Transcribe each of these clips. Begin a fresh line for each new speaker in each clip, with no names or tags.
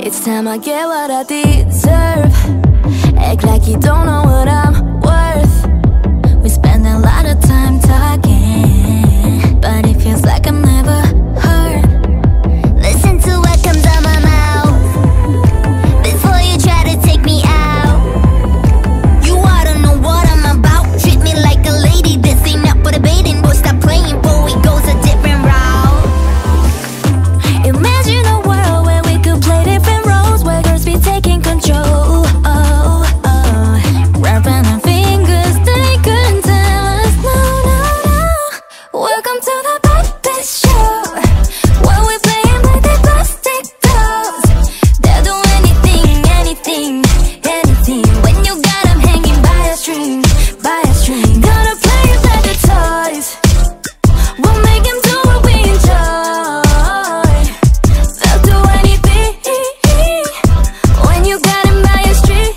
It's time I get what I deserve. Act like you don't know what I'm worth. We spend a lot of time talking, but it feels like I'm never heard.
Listen to what comes out my mouth before you try to take me out. You ought to know what I'm about. Treat me like a lady, this ain't up for debating. Boy, stop playing, boy, it goes a different route.
Imagine a world where we could play different roles, where girls be taking control. Wrapping our fingers, they couldn't tell us no, no, no. Welcome to the Puppet Show, where we play them like they plastic dolls. They'll do anything, anything, anything. When you got them hanging by a string, by a string. Gonna play it like the toys. We'll make them do what we enjoy. They'll do anything when you got them by a string.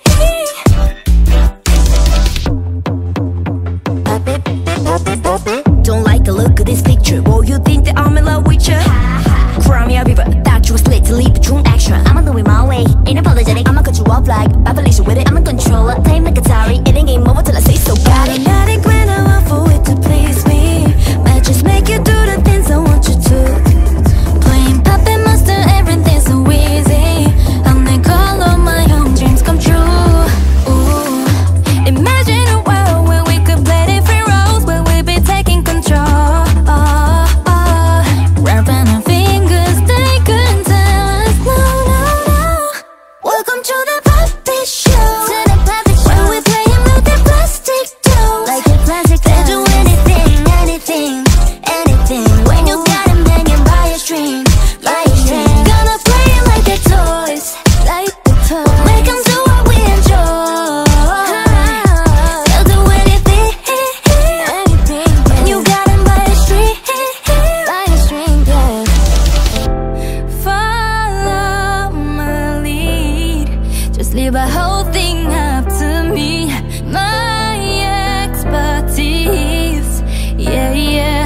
Don't like the look of this picture. Boy, you think that I'm in love with you? Cry me a river, thought you was lit to leave a true action. I'ma do it my way, ain't apologetic. I'ma cut you off like Felicia with it. I'm a controller, time like Atari. It ain't game over till I say so. Got it.
Automatic when I want for it to please me. Might just make you do the things I want you to. Playing Puppet Master, everything's so easy. I'll make all of my own dreams come true. Ooh. Imagine a world where we could play different roles, where we be taking control. Wrapping our fingers, they couldn't tell us no, no, no. Welcome to the Puppet Show,
To the Puppet Show,
where we play them like they're plastic dolls.
like a plastic
They do
doll.
anything, anything, anything. When you got them hanging by a string, by a string. Gonna play it like they're toys, like the toys. Make them do what we enjoy. They'll do anything, anything. When you got them by a string, by a string, yeah. Follow my lead. Just leave a whole thing up to me. My expertise, yeah, yeah.